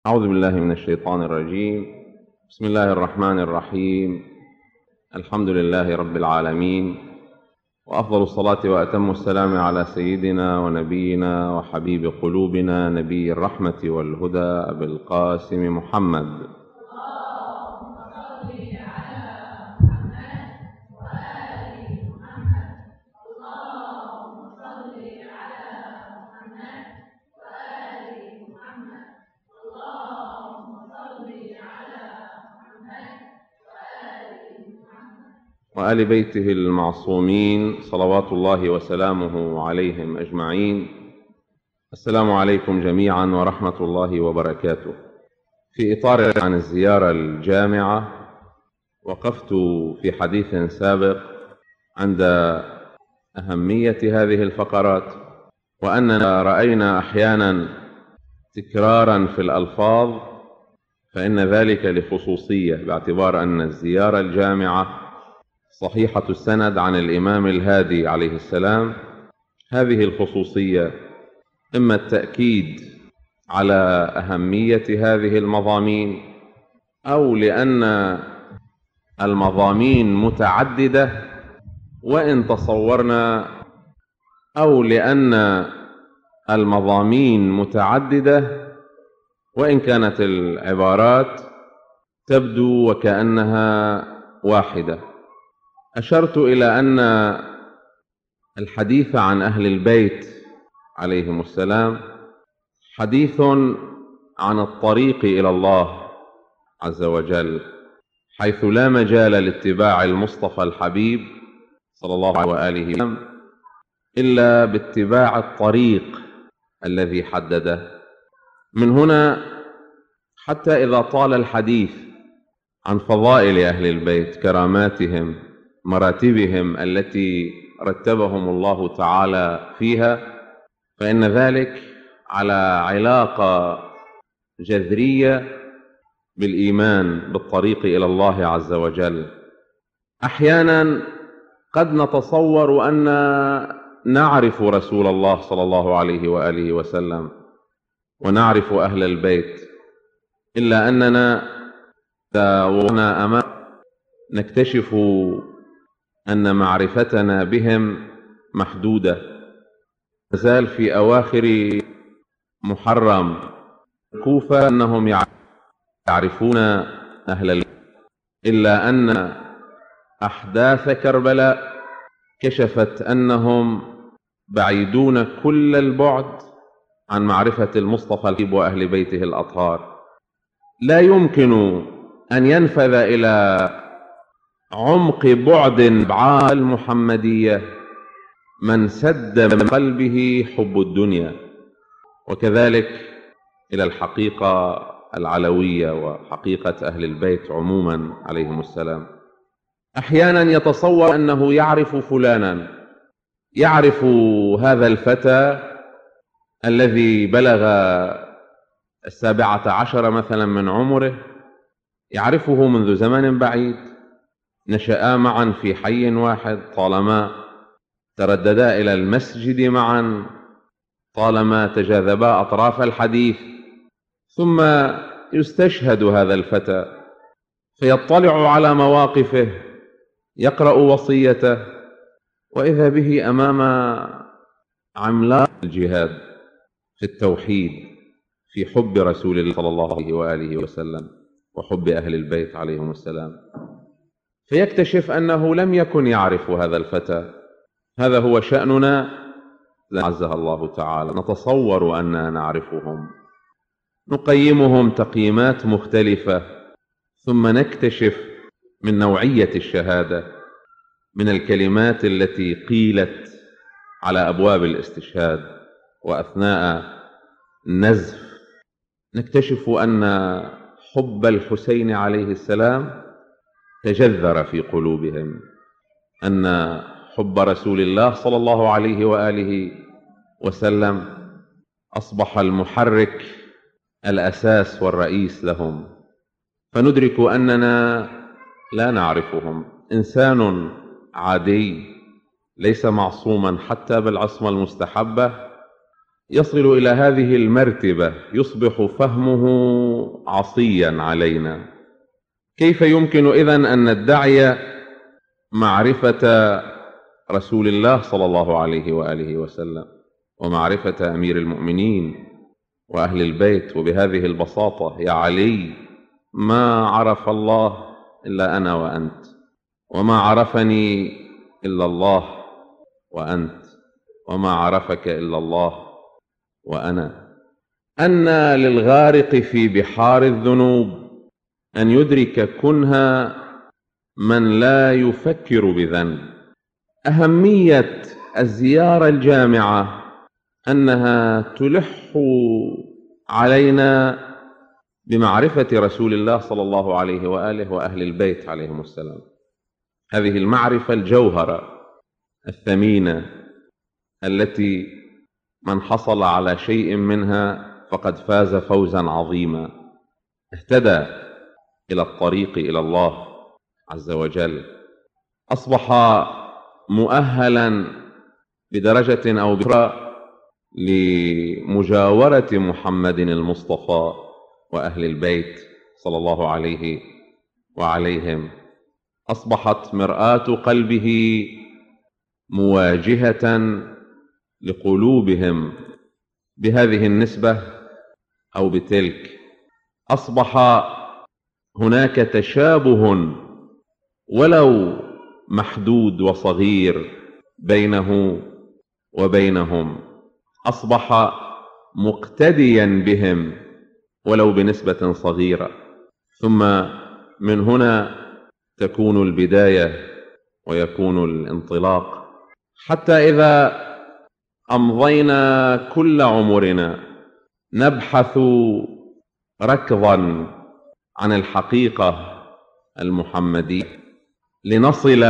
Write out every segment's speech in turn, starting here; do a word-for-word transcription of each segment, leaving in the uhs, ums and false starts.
أعوذ بالله من الشيطان الرجيم. بسم الله الرحمن الرحيم. الحمد لله رب العالمين، وأفضل الصلاة وأتم السلام على سيدنا ونبينا وحبيب قلوبنا نبي الرحمة والهدى أبي القاسم محمد. وآل بيته المعصومين صلوات الله وسلامه عليهم أجمعين. السلام عليكم جميعا ورحمة الله وبركاته. في إطار عن الزيارة الجامعة، وقفت في حديث سابق عند أهمية هذه الفقرات، وأننا رأينا أحيانا تكرارا في الألفاظ، فإن ذلك لخصوصية، باعتبار أن الزيارة الجامعة صحيحة السند عن الإمام الهادي عليه السلام. هذه الخصوصية إما التأكيد على أهمية هذه المضامين، أو لأن المضامين متعددة وإن تصورنا، أو لأن المضامين متعددة وإن كانت العبارات تبدو وكأنها واحدة. أشرت إلى أن الحديث عن أهل البيت عليهم السلام حديث عن الطريق إلى الله عز وجل، حيث لا مجال لاتباع المصطفى الحبيب صلى الله عليه وآله وسلم إلا باتباع الطريق الذي حدده. من هنا حتى إذا طال الحديث عن فضائل أهل البيت، كراماتهم، مراتبهم التي رتبهم الله تعالى فيها، فإن ذلك على علاقة جذرية بالإيمان بالطريق إلى الله عز وجل. أحيانا قد نتصور أن نعرف رسول الله صلى الله عليه وآله وسلم ونعرف أهل البيت، إلا أننا وقفنا أمام نكتشف أن معرفتنا بهم محدودة. نزال في أواخر محرم كوفة أنهم يعرفون أهل البيت، إلا أن أحداث كربلاء كشفت أنهم بعيدون كل البعد عن معرفة المصطفى الحبيب وأهل بيته الأطهار. لا يمكن أن ينفذ إلى عمق بعد أبعاد المحمدية من سد من قلبه حب الدنيا، وكذلك إلى الحقيقة العلوية وحقيقة أهل البيت عموما عليهم السلام. أحيانا يتصور أنه يعرف فلانا، يعرف هذا الفتى الذي بلغ السابعة عشر مثلا من عمره، يعرفه منذ زمن بعيد، نشأا معا في حي واحد، طالما ترددا إلى المسجد معا، طالما تجاذبا أطراف الحديث. ثم يستشهد هذا الفتى فيطلع على مواقفه، يقرأ وصيته، وإذا به أمام عملاق الجهاد في التوحيد، في حب رسول الله صلى الله عليه وآله وسلم وحب أهل البيت عليهم السلام. فيكتشف أنه لم يكن يعرف هذا الفتى. هذا هو شأننا عزها الله تعالى. نتصور أننا نعرفهم، نقيمهم تقييمات مختلفة، ثم نكتشف من نوعية الشهادة، من الكلمات التي قيلت على أبواب الاستشهاد وأثناء النزف، نكتشف أن حب الحسين عليه السلام تجذر في قلوبهم، أن حب رسول الله صلى الله عليه وآله وسلم أصبح المحرك الأساس والرئيس لهم. فندرك أننا لا نعرفهم. إنسان عادي ليس معصوما حتى بالعصمة المستحبة، يصل إلى هذه المرتبة يصبح فهمه عصيا علينا. كيف يمكن إذن أن ندعي معرفة رسول الله صلى الله عليه وآله وسلم ومعرفة أمير المؤمنين وأهل البيت وبهذه البساطة؟ يا علي، ما عرف الله إلا أنا وأنت، وما عرفني إلا الله وأنت، وما عرفك إلا الله وأنا. أن للغارق في بحار الذنوب أن يدرك كنها من لا يفكر بذنب. أهمية الزيارة الجامعة أنها تلح علينا بمعرفة رسول الله صلى الله عليه وآله وأهل البيت عليهم السلام. هذه المعرفة الجوهرة الثمينة التي من حصل على شيء منها فقد فاز فوزا عظيما، اهتدى إلى الطريق إلى الله عز وجل، أصبح مؤهلا بدرجة أو بأخرى لمجاورة محمد المصطفى وأهل البيت صلى الله عليه وعليهم. أصبحت مرآة قلبه مواجهة لقلوبهم بهذه النسبة أو بتلك. أصبح هناك تشابه ولو محدود وصغير بينه وبينهم، أصبح مقتديا بهم ولو بنسبة صغيرة. ثم من هنا تكون البداية ويكون الانطلاق، حتى إذا أمضينا كل عمرنا نبحث ركضا عن الحقيقة المحمدية لنصل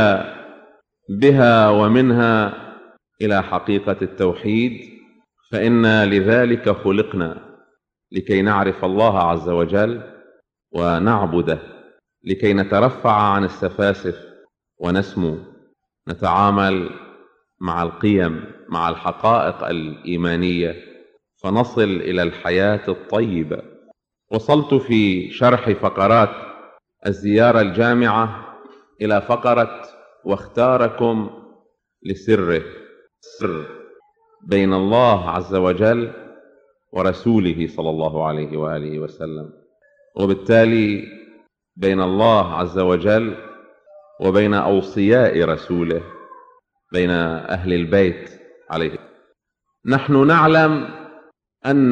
بها ومنها إلى حقيقة التوحيد، فإنا لذلك خلقنا، لكي نعرف الله عز وجل ونعبده، لكي نترفع عن السفاسف ونسمو، نتعامل مع القيم، مع الحقائق الإيمانية، فنصل إلى الحياة الطيبة. وصلت في شرح فقرات الزيارة الجامعة إلى فقرة واختاركم لسره، سر بين الله عز وجل ورسوله صلى الله عليه وآله وسلم، وبالتالي بين الله عز وجل وبين أوصياء رسوله، بين أهل البيت عليه. نحن نعلم أن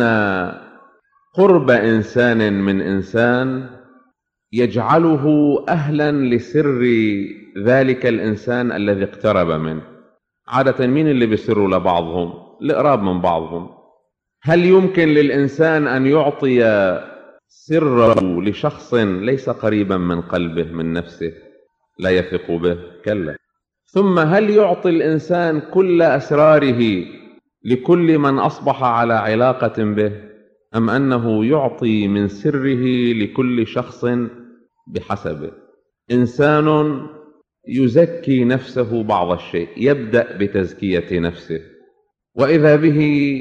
قرب إنسان من إنسان يجعله أهلا لسر ذلك الإنسان الذي اقترب منه. عادة مين اللي بيسروا لبعضهم؟ القراب من بعضهم. هل يمكن للإنسان أن يعطي سره لشخص ليس قريبا من قلبه من نفسه لا يثق به؟ كلا. ثم هل يعطي الإنسان كل أسراره لكل من أصبح على علاقة به، أم أنه يعطي من سره لكل شخص بحسبه؟ إنسان يزكي نفسه بعض الشيء، يبدأ بتزكية نفسه، وإذا به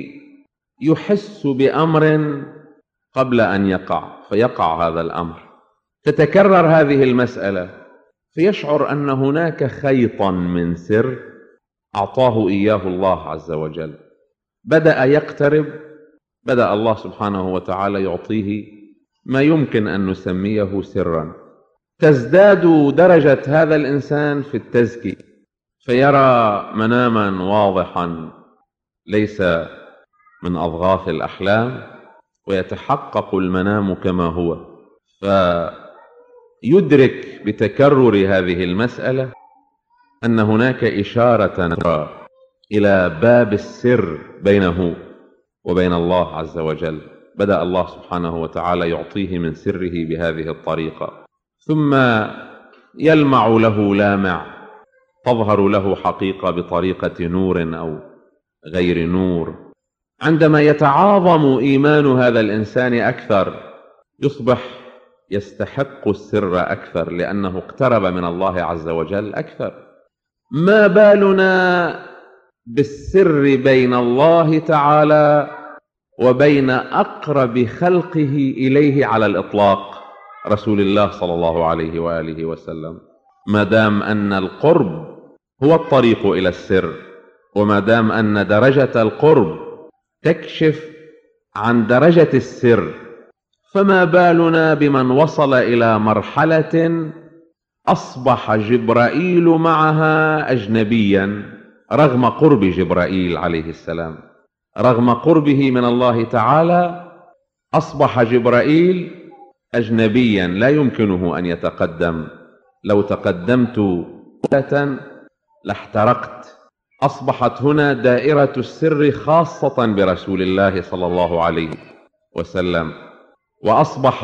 يحس بأمر قبل أن يقع، فيقع هذا الأمر، تتكرر هذه المسألة، فيشعر أن هناك خيطا من سر أعطاه إياه الله عز وجل. بدأ يقترب، بدأ الله سبحانه وتعالى يعطيه ما يمكن أن نسميه سرا. تزداد درجة هذا الإنسان في التزكية، فيرى مناما واضحا ليس من أضغاث الأحلام، ويتحقق المنام كما هو، فيدرك بتكرر هذه المسألة أن هناك إشارة إلى باب السر بينه وبين الله عز وجل. بدأ الله سبحانه وتعالى يعطيه من سره بهذه الطريقة، ثم يلمع له لامع، تظهر له حقيقة بطريقة نور أو غير نور. عندما يتعاظم إيمان هذا الإنسان أكثر، يصبح يستحق السر أكثر، لأنه اقترب من الله عز وجل أكثر. ما بالنا بالسر بين الله تعالى وبين أقرب خلقه إليه على الإطلاق، رسول الله صلى الله عليه وآله وسلم. ما دام أن القرب هو الطريق إلى السر، وما دام أن درجة القرب تكشف عن درجة السر، فما بالنا بمن وصل إلى مرحلة أصبح جبرائيل معها أجنبيا، رغم قرب جبرائيل عليه السلام، رغم قربه من الله تعالى أصبح جبرائيل أجنبيا لا يمكنه أن يتقدم. لو تقدمت لاحترقت. أصبحت هنا دائرة السر خاصة برسول الله صلى الله عليه وسلم، وأصبح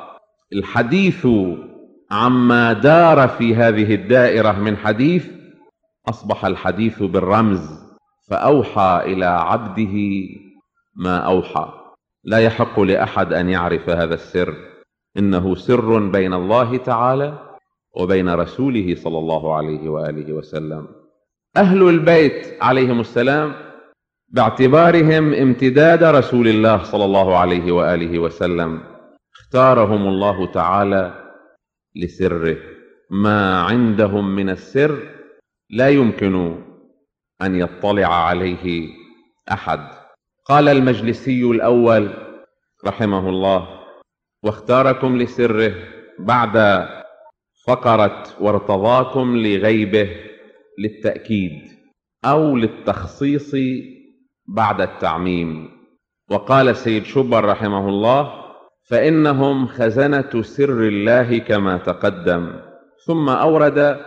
الحديث عما دار في هذه الدائرة من حديث، أصبح الحديث بالرمز، فأوحى إلى عبده ما أوحى. لا يحق لأحد أن يعرف هذا السر، إنه سر بين الله تعالى وبين رسوله صلى الله عليه وآله وسلم. أهل البيت عليهم السلام باعتبارهم امتداد رسول الله صلى الله عليه وآله وسلم اختارهم الله تعالى لسره. ما عندهم من السر لا يمكن أن يطلع عليه أحد. قال المجلسي الأول رحمه الله: واختاركم لسره بعد فقرة وارتضاكم لغيبه للتأكيد أو للتخصيص بعد التعميم. وقال سيد شبر رحمه الله: فإنهم خزنة سر الله كما تقدم. ثم أورد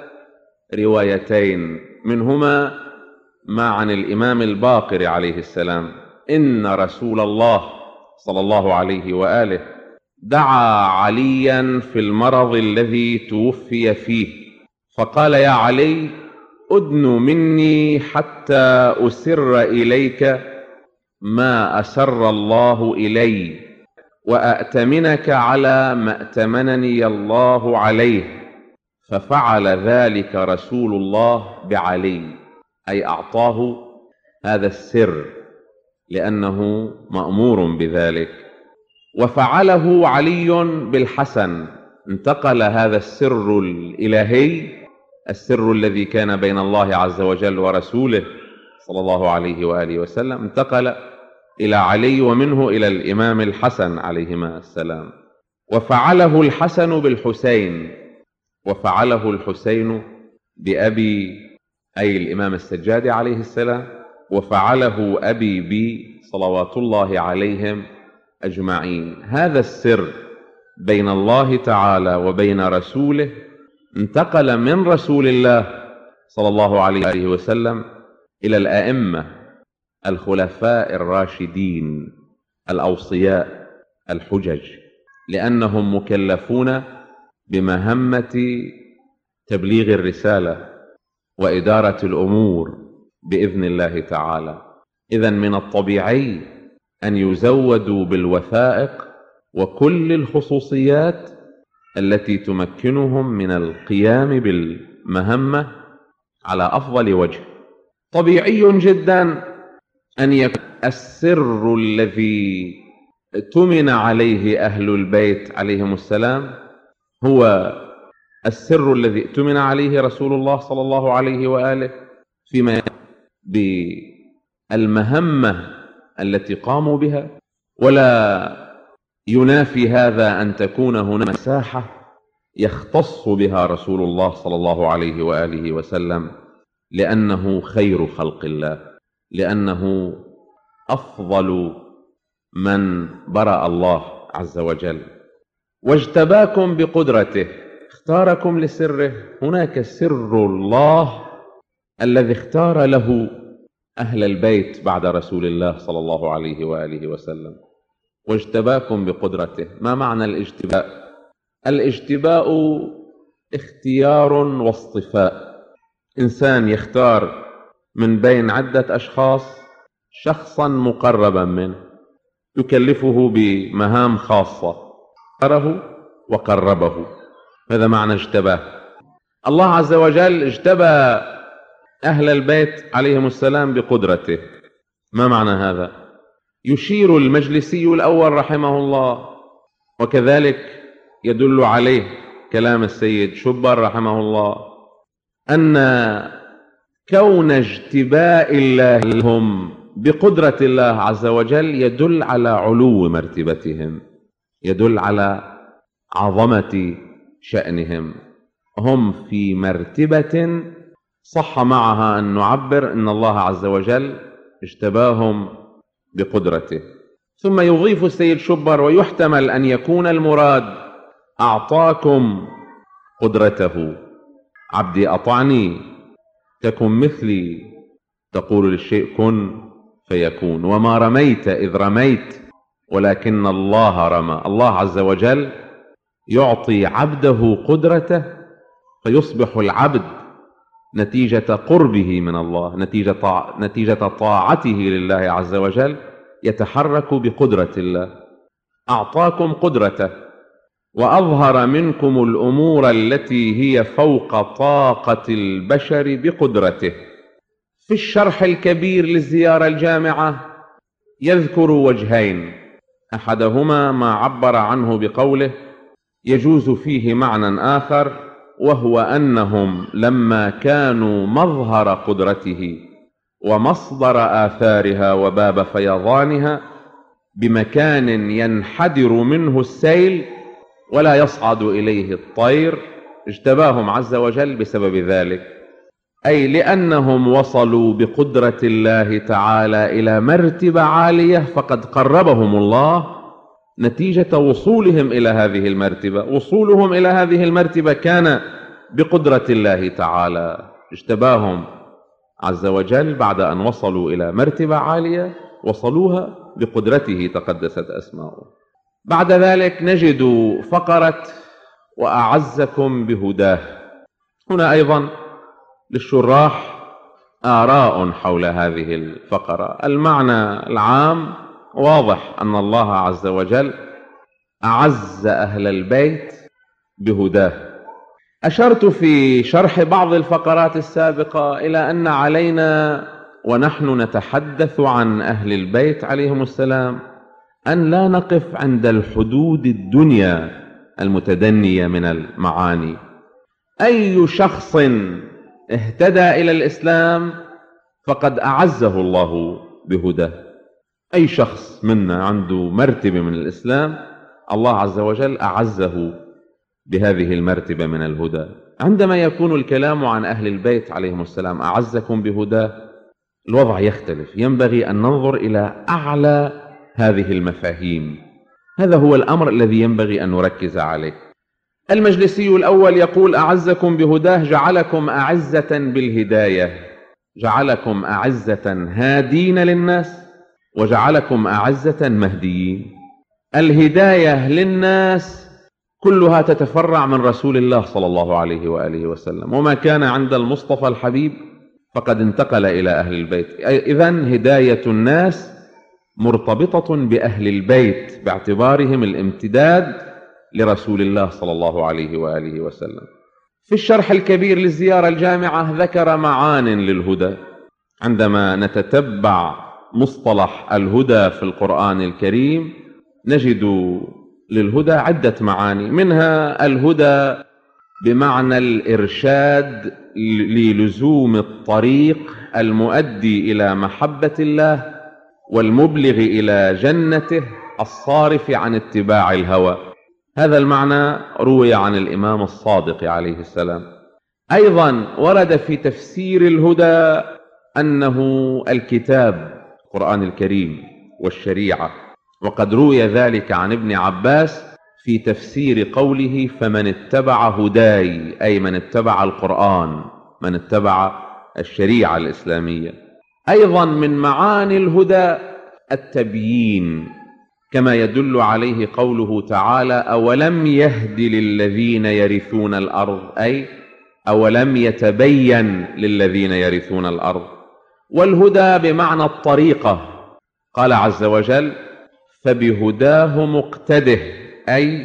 روايتين منهما ما عن الإمام الباقر عليه السلام: إن رسول الله صلى الله عليه وآله دعا عليا في المرض الذي توفي فيه فقال: يا علي، أدن مني حتى أسر إليك ما أسر الله إلي، وأأتمنك على ما أتمنني الله عليه. ففعل ذلك رسول الله بعلي، أي أعطاه هذا السر لأنه مأمور بذلك. وفعله علي بالحسن، انتقل هذا السر الإلهي، السر الذي كان بين الله عز وجل ورسوله صلى الله عليه وآله وسلم، انتقل إلى علي ومنه إلى الإمام الحسن عليهما السلام. وفعله الحسن بالحسين، وفعله الحسين بأبي أي الإمام السجاد عليه السلام، وفعله أبي بي صلوات الله عليهم أجمعين. هذا السر بين الله تعالى وبين رسوله انتقل من رسول الله صلى الله عليه وسلم إلى الأئمة الخلفاء الراشدين الأوصياء الحجج، لأنهم مكلفون بمهمة تبليغ الرسالة وإدارة الأمور بإذن الله تعالى. إذن من الطبيعي أن يزودوا بالوثائق وكل الخصوصيات التي تمكنهم من القيام بالمهمة على أفضل وجه. طبيعي جدا أن يكون السر الذي اؤتمن عليه أهل البيت عليهم السلام هو السر الذي اؤتمن عليه رسول الله صلى الله عليه وآله فيما بالمهمة التي قاموا بها. ولا ينافي هذا أن تكون هنا مساحة يختص بها رسول الله صلى الله عليه وآله وسلم، لأنه خير خلق الله، لأنه أفضل من برأ الله عز وجل. واجتباكم بقدرته، اختاركم لسره. هناك سر الله الذي اختار له أهل البيت بعد رسول الله صلى الله عليه وآله وسلم. واجتباكم بقدرته. ما معنى الاجتباء؟ الاجتباء اختيار واصطفاء. إنسان يختار من بين عدة أشخاص شخصا مقربا منه، يكلفه بمهام خاصة، اختاره وقربه. هذا معنى اجتباه. الله عز وجل اجتبى أهل البيت عليهم السلام بقدرته. ما معنى هذا؟ يشير المجلسي الأول رحمه الله، وكذلك يدل عليه كلام السيد شبر رحمه الله، أن كون اجتباء الله لهم بقدرة الله عز وجل يدل على علو مرتبتهم، يدل على عظمة شأنهم. هم في مرتبة صح معها أن نعبر أن الله عز وجل اجتباهم بقدرته. ثم يضيف السيد شبر: ويحتمل أن يكون المراد أعطاكم قدرته. عبدي أطعني تكن مثلي، تقول للشيء كن فيكون. وما رميت إذ رميت ولكن الله رمى. الله عز وجل يعطي عبده قدرته فيصبح العبد نتيجة قربه من الله، نتيجة, طاع نتيجة طاعته لله عز وجل يتحرك بقدرة الله. أعطاكم قدرته وأظهر منكم الأمور التي هي فوق طاقة البشر بقدرته. في الشرح الكبير للزيارة الجامعة يذكر وجهين، أحدهما ما عبر عنه بقوله يجوز فيه معنى آخر، وهو أنهم لما كانوا مظهر قدرته ومصدر آثارها وباب فيضانها بمكان ينحدر منه السيل ولا يصعد إليه الطير، اجتباهم عز وجل بسبب ذلك، أي لأنهم وصلوا بقدرة الله تعالى إلى مرتبة عالية فقد قربهم الله نتيجة وصولهم إلى هذه المرتبة. وصولهم إلى هذه المرتبة كان بقدرة الله تعالى، اجتباهم عز وجل بعد أن وصلوا إلى مرتبة عالية وصلوها بقدرته تقدست أسماؤه. بعد ذلك نجد فقرة وأعزكم بهداه. هنا أيضا للشراح آراء حول هذه الفقرة. المعنى العام واضح أن الله عز وجل أعز أهل البيت بهداه. أشرت في شرح بعض الفقرات السابقة إلى أن علينا ونحن نتحدث عن أهل البيت عليهم السلام أن لا نقف عند الحدود الدنيا المتدنية من المعاني. أي شخص اهتدى إلى الإسلام فقد أعزه الله بهداه. أي شخص منا عنده مرتبة من الإسلام الله عز وجل أعزه بهذه المرتبة من الهدى. عندما يكون الكلام عن أهل البيت عليهم السلام أعزكم بهداه الوضع يختلف. ينبغي أن ننظر إلى أعلى هذه المفاهيم. هذا هو الأمر الذي ينبغي أن نركز عليه. المجلسي الأول يقول أعزكم بهداه جعلكم أعزة بالهداية، جعلكم أعزة هادين للناس وجعلكم أعزة مهديين. الهداية للناس كلها تتفرع من رسول الله صلى الله عليه وآله وسلم، وما كان عند المصطفى الحبيب فقد انتقل إلى أهل البيت. إذن هداية الناس مرتبطة بأهل البيت باعتبارهم الامتداد لرسول الله صلى الله عليه وآله وسلم. في الشرح الكبير للزيارة الجامعة ذكر معان للهدى. عندما نتتبع مصطلح الهدى في القرآن الكريم نجد للهدى عدة معاني، منها الهدى بمعنى الإرشاد للزوم الطريق المؤدي إلى محبة الله والمبلغ إلى جنته الصارف عن اتباع الهوى. هذا المعنى روي عن الإمام الصادق عليه السلام. أيضا ورد في تفسير الهدى أنه الكتاب القرآن الكريم والشريعة، وقد روي ذلك عن ابن عباس في تفسير قوله فمن اتبع هداي، أي من اتبع القرآن، من اتبع الشريعة الإسلامية. أيضا من معاني الهدى التبيين، كما يدل عليه قوله تعالى أولم يهد للذين يرثون الأرض، أي أولم يتبين للذين يرثون الأرض. والهدى بمعنى الطريقة، قال عز وجل فبهداه مقتده، أي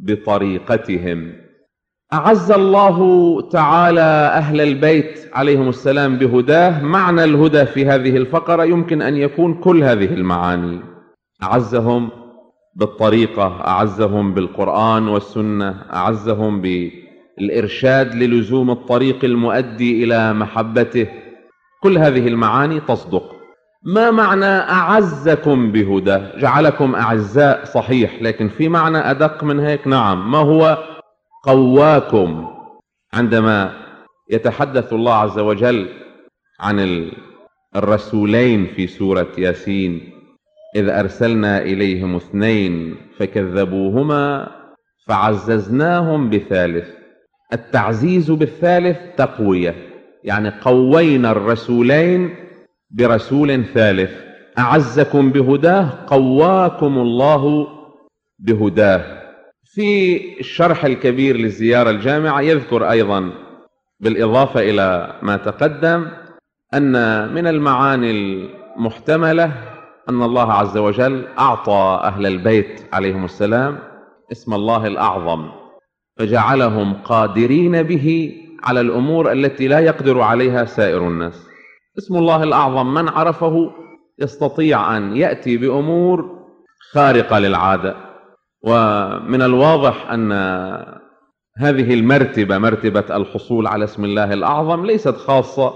بطريقتهم. أعز الله تعالى أهل البيت عليهم السلام بهداه. معنى الهدى في هذه الفقرة يمكن أن يكون كل هذه المعاني، أعزهم بالطريقة، أعزهم بالقرآن والسنة، أعزهم بالإرشاد للزوم الطريق المؤدي إلى محبته. كل هذه المعاني تصدق. ما معنى أعزكم بهداه؟ جعلكم أعزاء صحيح، لكن في معنى أدق من هيك. نعم، ما هو قواكم؟ عندما يتحدث الله عز وجل عن الرسولين في سورة ياسين: إذ أرسلنا إليهم اثنين فكذبوهما فعززناهم بثالث. التعزيز بالثالث تقوية، يعني قوينا الرسولين برسول ثالث. أعزكم بهداه، قواكم الله بهداه. في الشرح الكبير للزيارة الجامعة يذكر أيضا بالإضافة إلى ما تقدم أن من المعاني المحتملة أن الله عز وجل أعطى أهل البيت عليهم السلام اسم الله الأعظم، فجعلهم قادرين به على الأمور التي لا يقدر عليها سائر الناس. اسم الله الأعظم من عرفه يستطيع أن يأتي بأمور خارقة للعادة. ومن الواضح أن هذه المرتبة، مرتبة الحصول على اسم الله الأعظم، ليست خاصة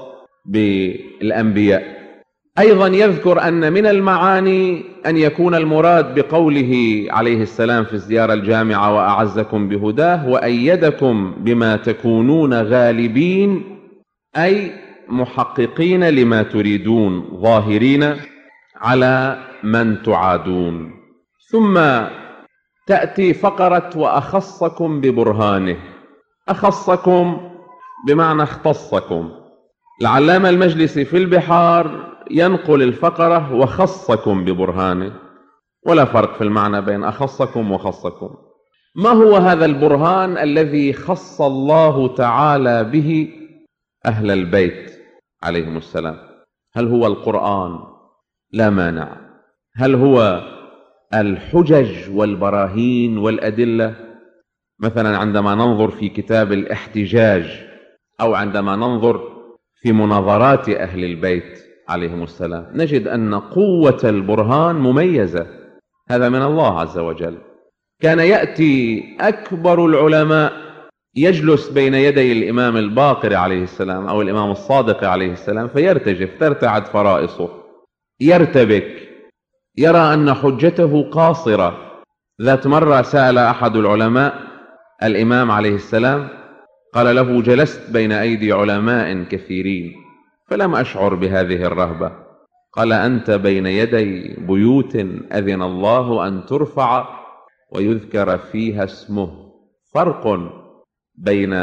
بالأنبياء. أيضا يذكر أن من المعاني أن يكون المراد بقوله عليه السلام في الزيارة الجامعة: وأعزكم بهداه وأيدكم بما تكونون غالبين، أي محققين لما تريدون، ظاهرين على من تعادون. ثم تأتي فقرة وأخصكم ببرهانه. أخصكم بمعنى اختصكم. العلامة المجلسي في البحار ينقل الفقرة وخصكم ببرهانه، ولا فرق في المعنى بين أخصكم وخصكم. ما هو هذا البرهان الذي خص الله تعالى به أهل البيت عليهم السلام؟ هل هو القرآن؟ لا مانع. هل هو الحجج والبراهين والأدلة؟ مثلا عندما ننظر في كتاب الاحتجاج، أو عندما ننظر في مناظرات أهل البيت عليهم السلام، نجد أن قوة البرهان مميزة. هذا من الله عز وجل. كان يأتي أكبر العلماء يجلس بين يدي الإمام الباقر عليه السلام أو الإمام الصادق عليه السلام فيرتجف، ترتعد فرائصه، يرتبك، يرى أن حجته قاصرة. ذات مرة سأل أحد العلماء الإمام عليه السلام، قال له: جلست بين أيدي علماء كثيرين فلم أشعر بهذه الرهبة. قال: أنت بين يدي بيوت أذن الله أن ترفع ويذكر فيها اسمه. فرق بين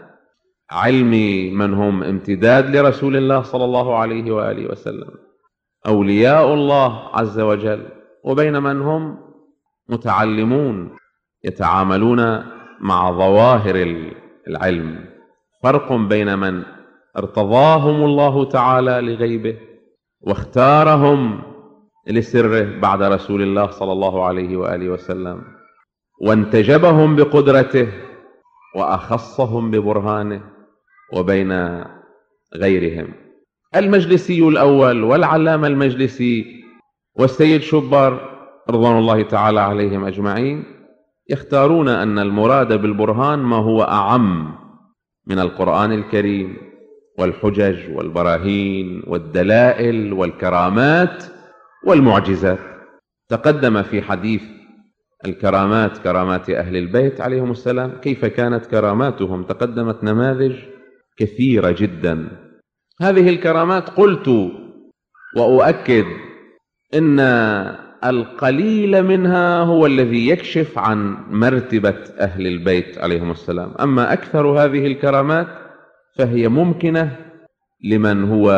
علم من هم امتداد لرسول الله صلى الله عليه وآله وسلم، أولياء الله عز وجل، وبين من هم متعلمون يتعاملون مع ظواهر العلم. فرق بين من ارتضاهم الله تعالى لغيبه واختارهم لسره بعد رسول الله صلى الله عليه وآله وسلم، وانتجبهم بقدرته وأخصهم ببرهانه، وبين غيرهم. المجلسي الأول والعلامة المجلسي والسيد شبر رضوان الله تعالى عليهم أجمعين يختارون أن المراد بالبرهان ما هو أعم من القرآن الكريم والحجج والبراهين والدلائل والكرامات والمعجزات. تقدم في حديث الكرامات، كرامات أهل البيت عليهم السلام، كيف كانت كراماتهم. تقدمت نماذج كثيرة جدا. هذه الكرامات قلت وأؤكد إن القليل منها هو الذي يكشف عن مرتبة أهل البيت عليهم السلام. أما أكثر هذه الكرامات فهي ممكنة لمن هو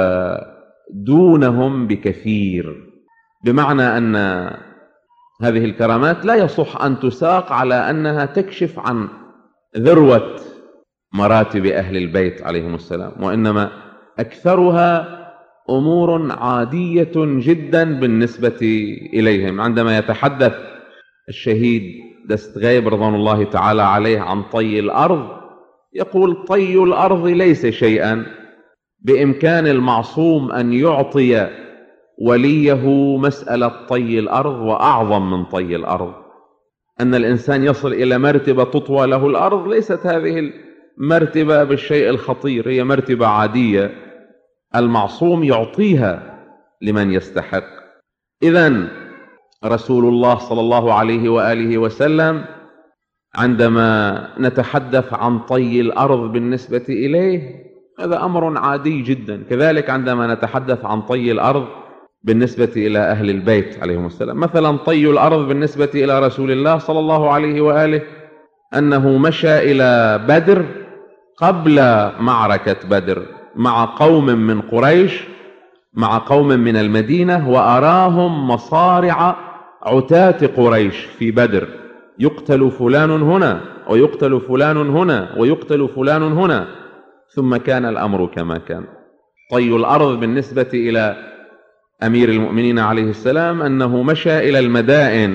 دونهم بكثير، بمعنى أن هذه الكرامات لا يصح أن تساق على أنها تكشف عن ذروة مراتب أهل البيت عليهم السلام، وإنما أكثرها أمور عادية جدا بالنسبة إليهم. عندما يتحدث الشهيد دستغيب رضوان الله تعالى عليه عن طي الأرض، يقول: طي الأرض ليس شيئا، بإمكان المعصوم أن يعطي وليه مسألة طي الأرض وأعظم من طي الأرض. أن الإنسان يصل إلى مرتبة تطوى له الأرض، ليست هذه المرتبة بالشيء الخطير، هي مرتبة عادية المعصوم يعطيها لمن يستحق. إذن رسول الله صلى الله عليه وآله وسلم عندما نتحدث عن طي الأرض بالنسبة إليه هذا أمر عادي جدا. كذلك عندما نتحدث عن طي الأرض بالنسبة إلى أهل البيت عليهم السلام، مثلا طي الأرض بالنسبة إلى رسول الله صلى الله عليه وآله أنه مشى إلى بدر قبل معركة بدر مع قوم من قريش، مع قوم من المدينة، وأراهم مصارع عتاة قريش في بدر، يقتل فلان هنا ويقتل فلان هنا ويقتل فلان هنا، ثم كان الأمر كما كان. طي الأرض بالنسبة إلى أمير المؤمنين عليه السلام أنه مشى إلى المدائن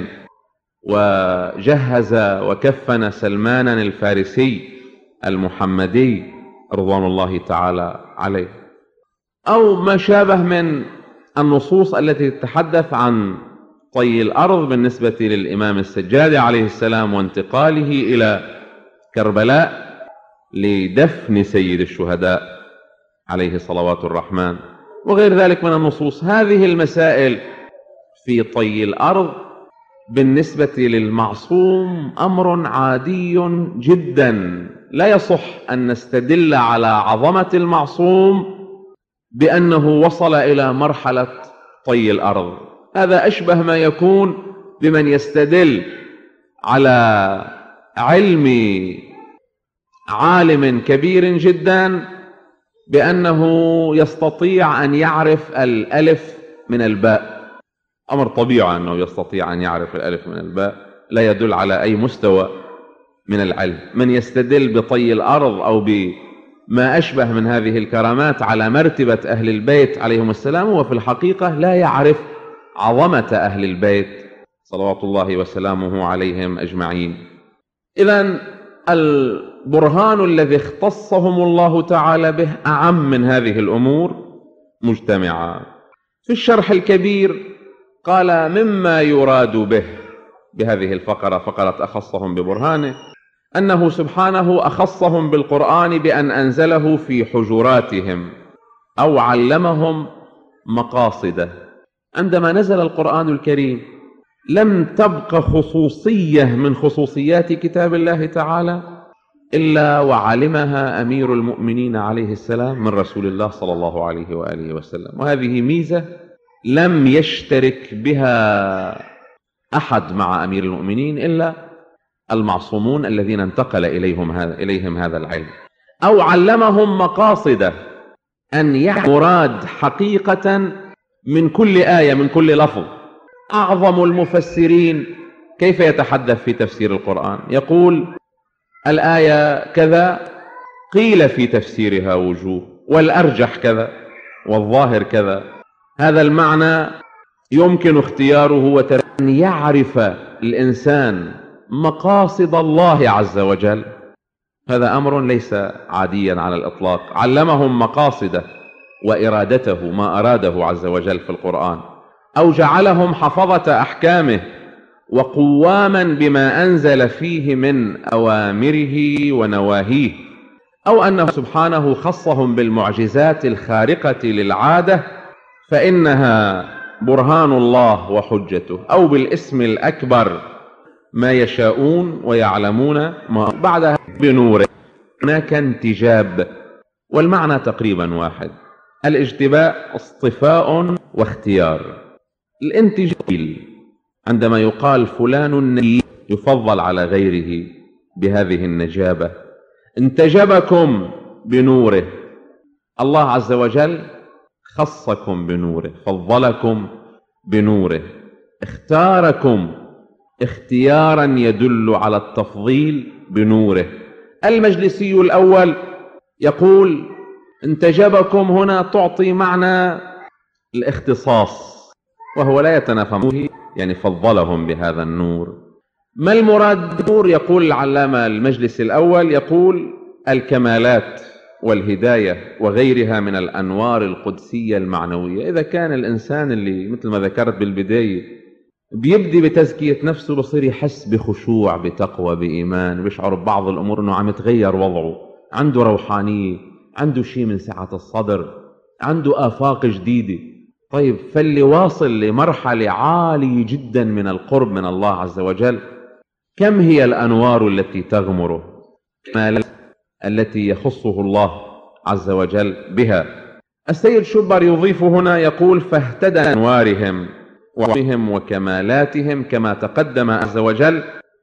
وجهز وكفن سلمانا الفارسي المحمدي رضوان الله تعالى عليه، أو ما شابه من النصوص التي تتحدث عن طي الأرض بالنسبة للإمام السجادي عليه السلام وانتقاله إلى كربلاء لدفن سيد الشهداء عليه صلوات الرحمن، وغير ذلك من النصوص. هذه المسائل في طي الأرض بالنسبة للمعصوم أمر عادي جدا، لا يصح أن نستدل على عظمة المعصوم بأنه وصل إلى مرحلة طي الأرض. هذا أشبه ما يكون بمن يستدل على علم عالم كبير جدا بأنه يستطيع أن يعرف الألف من الباء. أمر طبيعي أنه يستطيع أن يعرف الألف من الباء، لا يدل على أي مستوى من العلم. من يستدل بطي الأرض أو بما أشبه من هذه الكرامات على مرتبة أهل البيت عليهم السلام هو في الحقيقة لا يعرف عظمة أهل البيت صلوات الله وسلامه عليهم أجمعين. إذن البرهان الذي اختصهم الله تعالى به أعم من هذه الأمور مجتمعة. في الشرح الكبير قال مما يراد به بهذه الفقرة، فقرة أخصهم ببرهانه، أنه سبحانه أخصهم بالقرآن بأن أنزله في حجراتهم أو علمهم مقاصده. عندما نزل القرآن الكريم لم تبق خصوصية من خصوصيات كتاب الله تعالى إلا وعلمها أمير المؤمنين عليه السلام من رسول الله صلى الله عليه وآله وسلم، وهذه ميزة لم يشترك بها أحد مع أمير المؤمنين إلا المعصومون الذين انتقل إليهم هذا, إليهم هذا العلم. أو علمهم مقاصده، أن يعلم مراد حقيقة من كل آية من كل لفظ. أعظم المفسرين كيف يتحدث في تفسير القرآن؟ يقول الآية كذا قيل في تفسيرها وجوه، والأرجح كذا والظاهر كذا. هذا المعنى يمكن اختياره وتر... أن يعرف الإنسان مقاصد الله عز وجل، هذا أمر ليس عاديا على الإطلاق. علمهم مقاصده وإرادته، ما أراده عز وجل في القرآن، أو جعلهم حفظة أحكامه وقواما بما أنزل فيه من أوامره ونواهيه، أو أنه سبحانه خصهم بالمعجزات الخارقة للعادة فإنها برهان الله وحجته، أو بالاسم الأكبر ما يشاءون ويعلمون ما بعدها بنوره. هناك انتجاب، والمعنى تقريبا واحد. الاجتباء اصطفاء واختيار. الانتجاب عندما يقال فلان نبي يفضل على غيره بهذه النجابة. انتجبكم بنوره، الله عز وجل خصكم بنوره، فضلكم بنوره، اختاركم اختيارا يدل على التفضيل بنوره. المجلسي الأول يقول انتجبكم هنا تعطي معنى الاختصاص، وهو لا يتنافى، يعني فضلهم بهذا النور. ما المراد بالنور؟ يقول العلامة المجلس الأول، يقول الكمالات والهداية وغيرها من الأنوار القدسية المعنوية. إذا كان الإنسان اللي مثل ما ذكرت بالبداية بيبدي بتزكية نفسه بصير يحس بخشوع بتقوى بإيمان، بيشعر ببعض الأمور أنه عم يتغير وضعه، عنده روحانية، عنده شيء من سعة الصدر، عنده آفاق جديدة. طيب فاللي واصل لمرحلة عالية جدا من القرب من الله عز وجل، كم هي الأنوار التي تغمره التي يخصه الله عز وجل بها. السيد شوبر يضيف هنا يقول: فاهتدى أنوارهم وعلمهم وكمالاتهم كما تقدم عز وجل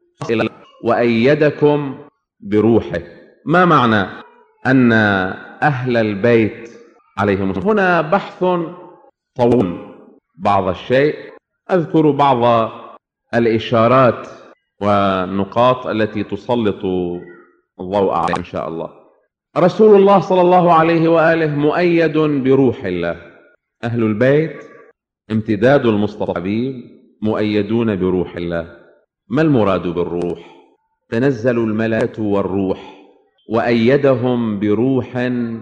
وأيدكم بروحه. ما معنى أن أهل البيت عليهم السلام؟ هنا بحث طويل بعض الشيء، أذكر بعض الإشارات والنقاط التي تسلط الضوء عليه إن شاء الله. رسول الله صلى الله عليه وآله مؤيد بروح الله، أهل البيت امتداد المصطفى مؤيدون بروح الله. ما المراد بالروح؟ تنزل الملائكة والروح وأيدهم بروح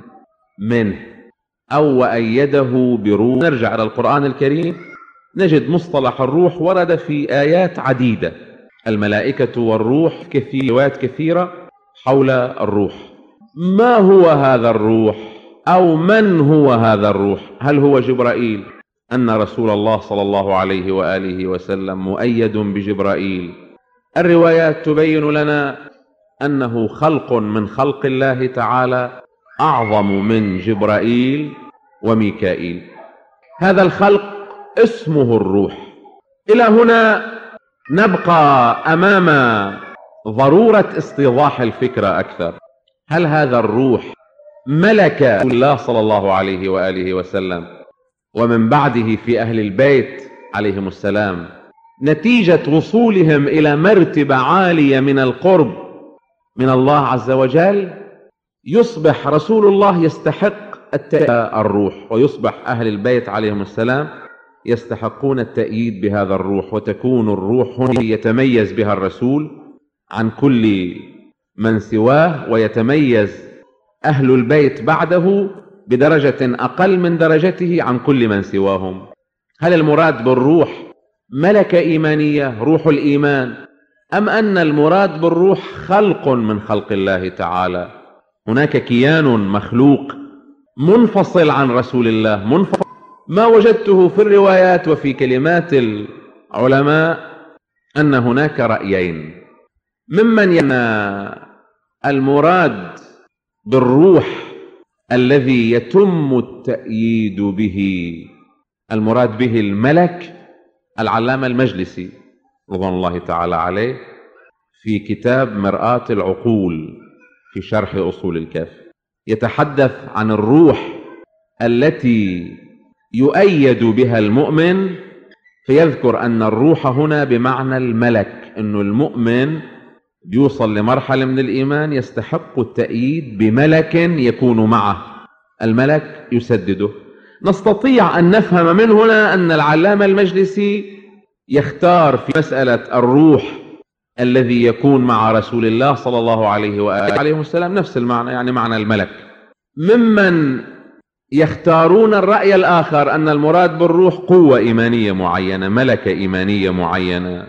منه، أو وأيده بروح. نرجع إلى القرآن الكريم نجد مصطلح الروح ورد في آيات عديدة، الملائكة والروح، كثير روايات كثيرة حول الروح. ما هو هذا الروح؟ أو من هو هذا الروح؟ هل هو جبرائيل؟ أن رسول الله صلى الله عليه وآله وسلم مؤيد بجبرائيل. الروايات تبين لنا أنه خلق من خلق الله تعالى أعظم من جبرائيل وميكائيل. هذا الخلق اسمه الروح. إلى هنا نبقى أمام ضرورة استيضاح الفكرة أكثر. هل هذا الروح ملك الله صلى الله عليه وآله وسلم ومن بعده في أهل البيت عليهم السلام نتيجة وصولهم إلى مرتبة عالية من القرب من الله عز وجل، يصبح رسول الله يستحق الروح، ويصبح أهل البيت عليهم السلام يستحقون التأييد بهذا الروح، وتكون الروح هنا يتميز بها الرسول عن كل من سواه، ويتميز أهل البيت بعده بدرجة أقل من درجته عن كل من سواهم. هل المراد بالروح ملكة إيمانية، روح الإيمان، أم أن المراد بالروح خلق من خلق الله تعالى؟ هناك كيان مخلوق منفصل عن رسول الله، منفصل. ما وجدته في الروايات وفي كلمات العلماء أن هناك رأيين، ممن يرى المراد بالروح الذي يتم التأييد به المراد به الملك. العلامة المجلسي رضوان الله تعالى عليه في كتاب مرآة العقول في شرح أصول الكافي يتحدث عن الروح التي يؤيد بها المؤمن، فيذكر أن الروح هنا بمعنى الملك، أن المؤمن يوصل لمرحلة من الإيمان يستحق التأييد بملك يكون معه، الملك يسدده. نستطيع أن نفهم من هنا أن العلامة المجلسي يختار في مسألة الروح الذي يكون مع رسول الله صلى الله عليه وآله وسلم نفس المعنى، يعني معنى الملك. ممن يختارون الرأي الآخر أن المراد بالروح قوة إيمانية معينة، ملكة إيمانية معينة،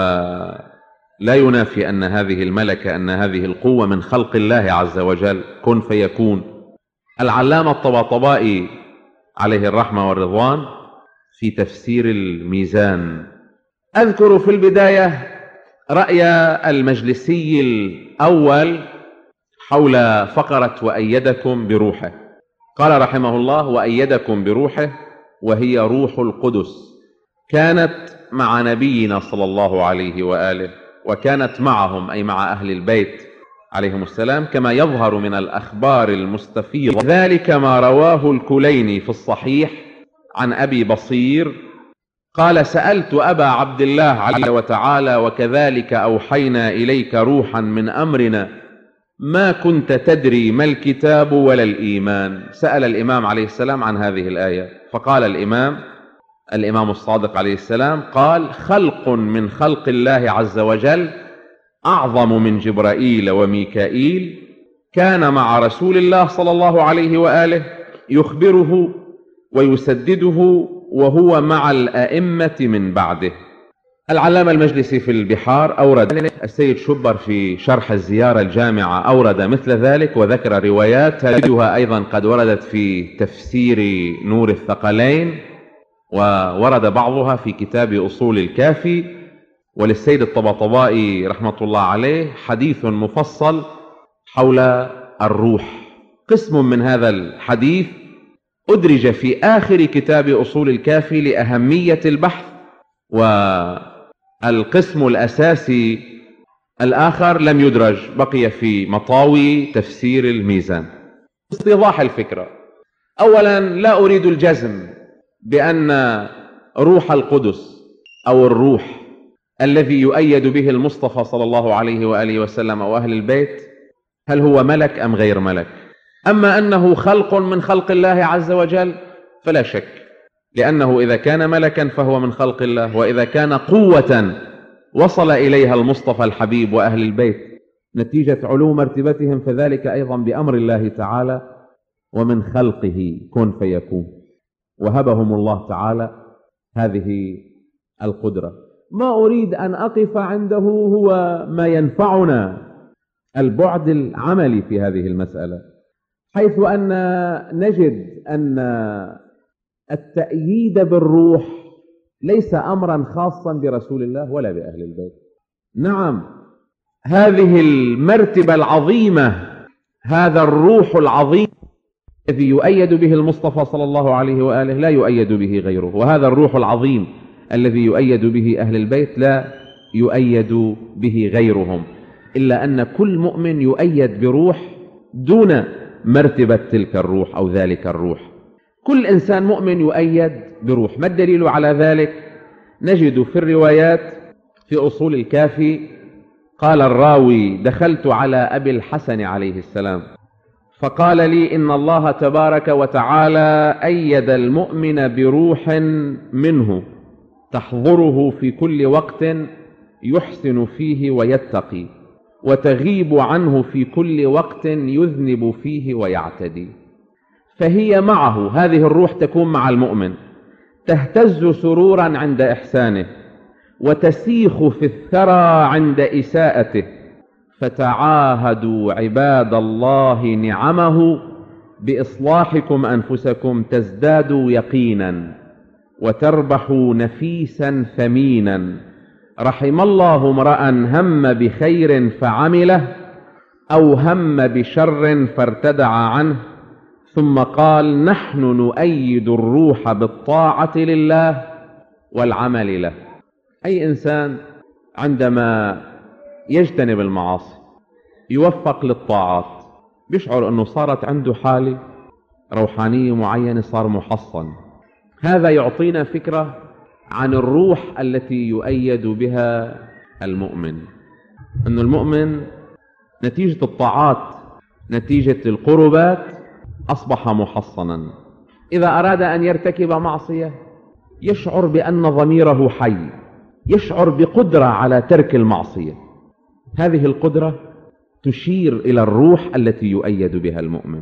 ولا ينافي أن هذه الملكة، أن هذه القوة من خلق الله عز وجل، كن فيكون. العلامة الطباطبائي عليه الرحمة والرضوان في تفسير الميزان أذكر في البداية رأي المجلسي الأول حول فقرة وأيدكم بروحه. قال رحمه الله: وأيدكم بروحه، وهي روح القدس، كانت مع نبينا صلى الله عليه وآله، وكانت معهم أي مع أهل البيت عليهم السلام، كما يظهر من الأخبار المستفيضة. ذلك ما رواه الكليني في الصحيح عن أبي بصير قال: سألت أبا عبد الله عليه وتعالى: وكذلك أوحينا إليك روحا من أمرنا ما كنت تدري ما الكتاب ولا الإيمان. سأل الإمام عليه السلام عن هذه الآية، فقال الإمام الإمام الصادق عليه السلام قال: خلق من خلق الله عز وجل أعظم من جبرائيل وميكائيل كان مع رسول الله صلى الله عليه وآله يخبره ويسدده وهو مع الأئمة من بعده. العلامة المجلسي في البحار أورد، السيد شبر في شرح الزيارة الجامعة أورد مثل ذلك، وذكر روايات تجدها أيضا قد وردت في تفسير نور الثقلين، وورد بعضها في كتاب أصول الكافي. وللسيد الطباطبائي رحمة الله عليه حديث مفصل حول الروح. قسم من هذا الحديث أدرج في آخر كتاب أصول الكافي لأهمية البحث، والقسم الأساسي الآخر لم يدرج، بقي في مطاوي تفسير الميزان. استيضاح الفكرة: أولا، لا أريد الجزم بأن روح القدس أو الروح الذي يؤيد به المصطفى صلى الله عليه وآله وسلم أو أهل البيت هل هو ملك أم غير ملك. أما أنه خلق من خلق الله عز وجل فلا شك، لأنه إذا كان ملكا فهو من خلق الله، وإذا كان قوة وصل إليها المصطفى الحبيب وأهل البيت نتيجة علو مرتبتهم فذلك أيضا بأمر الله تعالى ومن خلقه كن فيكون، وهبهم الله تعالى هذه القدرة. ما أريد أن أقف عنده هو ما ينفعنا البعد العملي في هذه المسألة، حيث أن نجد أن التأييد بالروح ليس أمرا خاصا برسول الله ولا بأهل البيت. نعم، هذه المرتبة العظيمة، هذا الروح العظيم الذي يؤيد به المصطفى صلى الله عليه وآله لا يؤيد به غيره، وهذا الروح العظيم الذي يؤيد به أهل البيت لا يؤيد به غيرهم، إلا أن كل مؤمن يؤيد بروح دون مرتبة تلك الروح أو ذلك الروح. كل إنسان مؤمن يؤيد بروح. ما الدليل على ذلك؟ نجد في الروايات في أصول الكافي قال الراوي: دخلت على أبي الحسن عليه السلام فقال لي: إن الله تبارك وتعالى أيد المؤمن بروح منه تحضره في كل وقت يحسن فيه ويتقي، وتغيب عنه في كل وقت يذنب فيه ويعتدي. فهي معه، هذه الروح تكون مع المؤمن، تهتز سرورا عند إحسانه، وتسيخ في الثرى عند إساءته. فتعاهدوا عباد الله نعمه بإصلاحكم أنفسكم تزدادوا يقينا وتربحوا نفيسا ثمينا. رحم الله امرأ هم بخير فعمله أو هم بشر فارتدع عنه، ثم قال: نحن نؤيد الروح بالطاعة لله والعمل له. أي إنسان عندما يجتنب المعاصي يوفق للطاعات بيشعر أنه صارت عنده حالة روحانية معينة، صار محصن. هذا يعطينا فكرة عن الروح التي يؤيد بها المؤمن، أن المؤمن نتيجة الطاعات، نتيجة القربات أصبح محصنا. إذا أراد أن يرتكب معصية يشعر بأن ضميره حي، يشعر بقدرة على ترك المعصية. هذه القدرة تشير إلى الروح التي يؤيد بها المؤمن.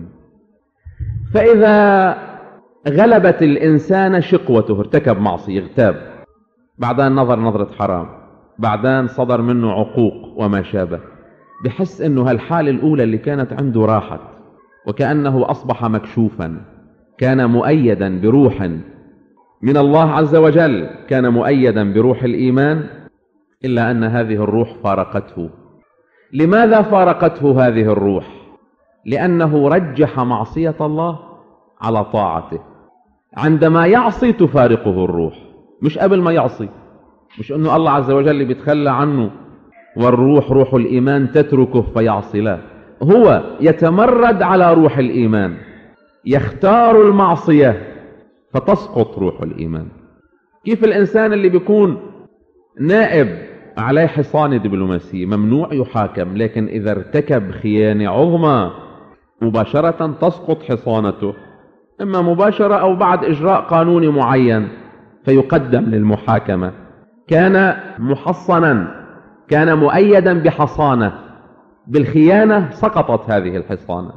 فإذا غلبت الإنسان شقوته، ارتكب معصية، اغتاب، بعدين نظر نظرة حرام، بعدين صدر منه عقوق وما شابه، بحس أنه هالحالة الأولى اللي كانت عنده راحت، وكأنه أصبح مكشوفا، كان مؤيدا بروح من الله عز وجل، كان مؤيدا بروح الإيمان، إلا أن هذه الروح فارقته. لماذا فارقته هذه الروح؟ لأنه رجح معصية الله على طاعته. عندما يعصي تفارقه الروح، مش قبل ما يعصي، مش أنه الله عز وجل بيتخلى عنه والروح روح الإيمان تتركه فيعصي، لا، هو يتمرد على روح الإيمان، يختار المعصية فتسقط روح الإيمان. كيف الإنسان اللي بيكون نائب عليه حصانة دبلوماسية ممنوع يحاكم، لكن إذا ارتكب خيانة عظمى مباشرة تسقط حصانته، إما مباشرة أو بعد إجراء قانوني معين فيقدم للمحاكمة. كان محصنا، كان مؤيدا بحصانة، بالخيانة سقطت هذه الحصانة.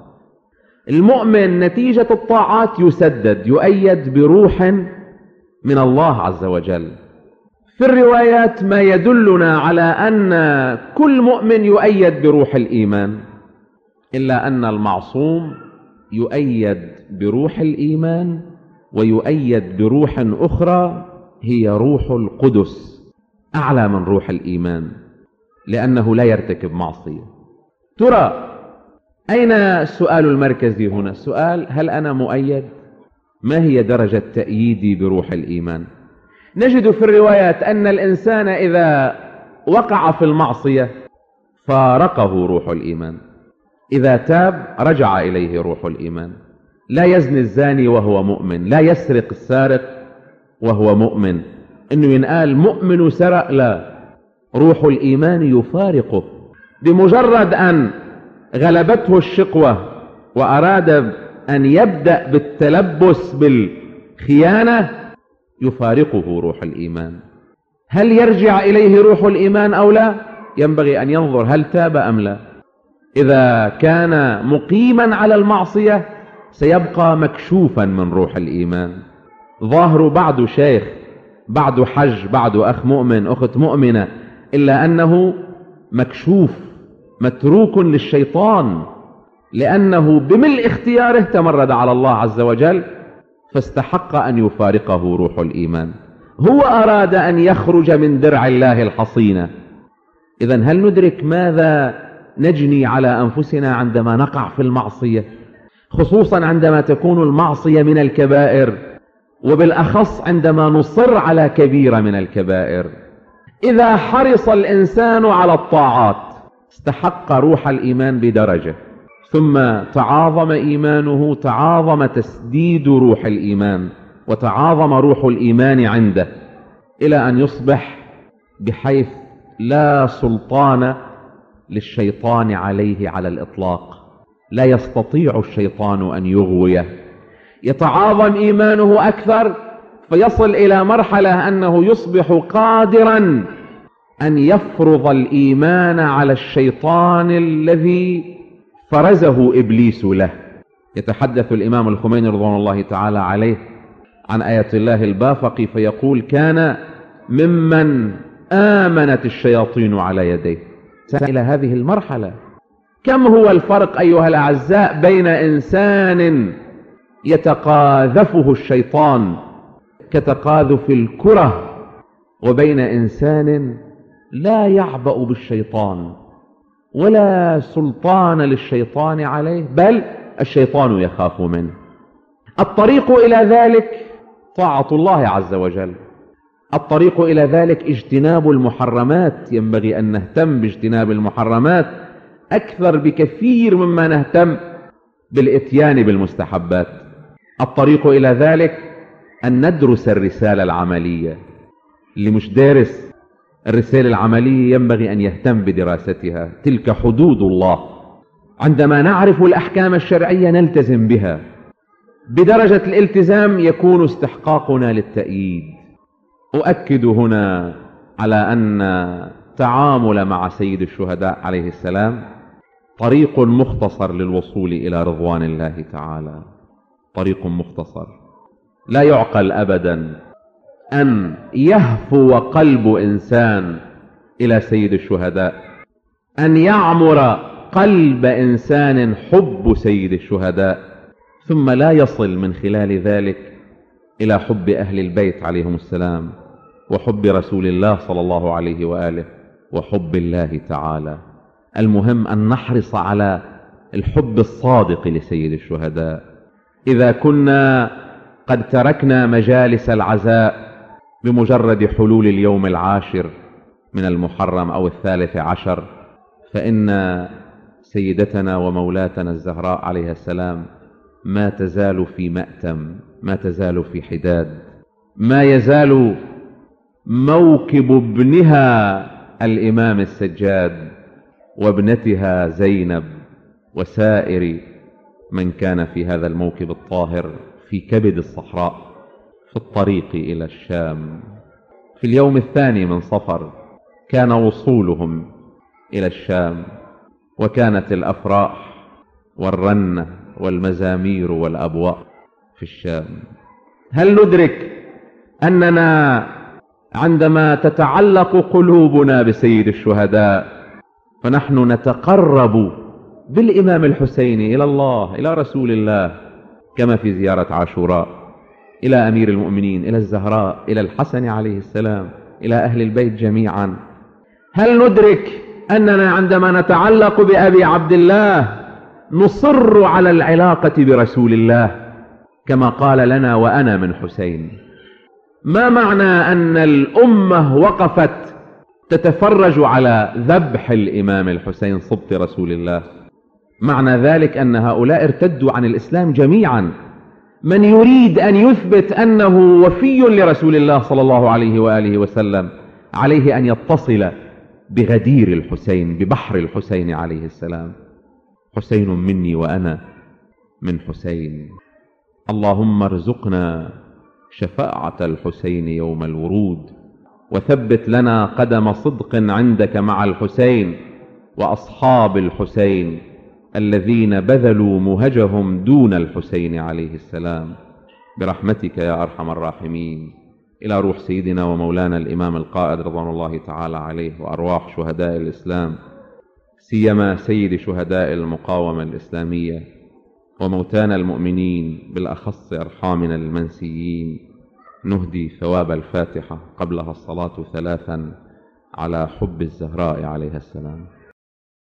المؤمن نتيجة الطاعات يسدد، يؤيد بروح من الله عز وجل. في الروايات ما يدلنا على أن كل مؤمن يؤيد بروح الإيمان، إلا أن المعصوم يؤيد بروح الإيمان ويؤيد بروح أخرى هي روح القدس، أعلى من روح الإيمان، لأنه لا يرتكب معصية. ترى أين السؤال المركزي هنا؟ السؤال: هل أنا مؤيد؟ ما هي درجة تأييدي بروح الإيمان؟ نجد في الروايات أن الإنسان إذا وقع في المعصية فارقه روح الإيمان، إذا تاب رجع إليه روح الإيمان. لا يزني الزاني وهو مؤمن، لا يسرق السارق وهو مؤمن. إنه ينقال مؤمن سرق، لا، روح الإيمان يفارقه. بمجرد أن غلبته الشقوة وأراد أن يبدأ بالتلبس بالخيانة يفارقه روح الإيمان. هل يرجع إليه روح الإيمان أو لا؟ ينبغي أن ينظر هل تاب أم لا. إذا كان مقيما على المعصية سيبقى مكشوفا من روح الإيمان، ظاهر بعد شيخ، بعد حج، بعد أخ مؤمن، أخت مؤمنة، إلا أنه مكشوف، متروك للشيطان، لأنه بملء اختياره تمرد على الله عز وجل فاستحق أن يفارقه روح الإيمان. هو أراد أن يخرج من درع الله الحصينة. إذن هل ندرك ماذا نجني على أنفسنا عندما نقع في المعصية، خصوصا عندما تكون المعصية من الكبائر، وبالأخص عندما نصر على كبيرة من الكبائر؟ إذا حرص الإنسان على الطاعات استحق روح الإيمان بدرجة، ثم تعاظم إيمانه، تعاظم تسديد روح الإيمان، وتعاظم روح الإيمان عنده، إلى أن يصبح بحيث لا سلطان للشيطان عليه على الإطلاق، لا يستطيع الشيطان أن يغويه. يتعاظم إيمانه أكثر فيصل إلى مرحلة أنه يصبح قادرا أن يفرض الإيمان على الشيطان الذي فرزه إبليس له. يتحدث الإمام الخميني رضوان الله تعالى عليه عن آية الله البافقي فيقول: كان ممن آمنت الشياطين على يديه. إلى هذه المرحلة. كم هو الفرق أيها الأعزاء بين إنسان يتقاذفه الشيطان كتقاذف الكرة، وبين إنسان لا يعبأ بالشيطان ولا سلطان للشيطان عليه، بل الشيطان يخاف منه. الطريق إلى ذلك طاعة الله عز وجل، الطريق إلى ذلك اجتناب المحرمات. ينبغي أن نهتم باجتناب المحرمات أكثر بكثير مما نهتم بالإتيان بالمستحبات. الطريق إلى ذلك أن ندرس الرسالة العملية. اللي مش دارس الرسالة العملية ينبغي أن يهتم بدراستها. تلك حدود الله، عندما نعرف الأحكام الشرعية نلتزم بها. بدرجة الالتزام يكون استحقاقنا للتأييد. أؤكد هنا على أن التعامل مع سيد الشهداء عليه السلام طريق مختصر للوصول إلى رضوان الله تعالى، طريق مختصر. لا يعقل أبدا أن يهفو قلب إنسان إلى سيد الشهداء، أن يعمر قلب إنسان حب سيد الشهداء، ثم لا يصل من خلال ذلك إلى حب أهل البيت عليهم السلام، وحب رسول الله صلى الله عليه وآله، وحب الله تعالى. المهم أن نحرص على الحب الصادق لسيد الشهداء. إذا كنا قد تركنا مجالس العزاء بمجرد حلول اليوم العاشر من المحرم أو الثالث عشر، فإن سيدتنا ومولاتنا الزهراء عليها السلام ما تزال في مأتم، ما تزال في حداد، ما يزال موكب ابنها الإمام السجاد وابنتها زينب وسائر من كان في هذا الموكب الطاهر في كبد الصحراء في الطريق إلى الشام. في اليوم الثاني من صفر كان وصولهم إلى الشام، وكانت الأفراح والرنة والمزامير والأبواء في الشام. هل ندرك أننا عندما تتعلق قلوبنا بسيد الشهداء فنحن نتقرب بالإمام الحسين إلى الله، إلى رسول الله، كما في زيارة عاشوراء، إلى أمير المؤمنين، إلى الزهراء، إلى الحسن عليه السلام، إلى أهل البيت جميعا؟ هل ندرك أننا عندما نتعلق بأبي عبد الله نصر على العلاقة برسول الله كما قال لنا وأنا من حسين؟ ما معنى أن الأمة وقفت تتفرج على ذبح الإمام الحسين صبط رسول الله؟ معنى ذلك أن هؤلاء ارتدوا عن الإسلام جميعا. من يريد أن يثبت أنه وفي لرسول الله صلى الله عليه وآله وسلم عليه أن يتصل بغدير الحسين، ببحر الحسين عليه السلام. حسين مني وأنا من حسين. اللهم ارزقنا شفاعة الحسين يوم الورود، وثبت لنا قدم صدق عندك مع الحسين وأصحاب الحسين الذين بذلوا مهجهم دون الحسين عليه السلام، برحمتك يا أرحم الراحمين. إلى روح سيدنا ومولانا الإمام القائد رضوان الله تعالى عليه، وأرواح شهداء الإسلام، سيما سيد شهداء المقاومة الإسلامية وموتانا المؤمنين، بالأخص أرحامنا المنسيين، نهدي ثواب الفاتحة قبلها الصلاة ثلاثا على حب الزهراء عليها السلام.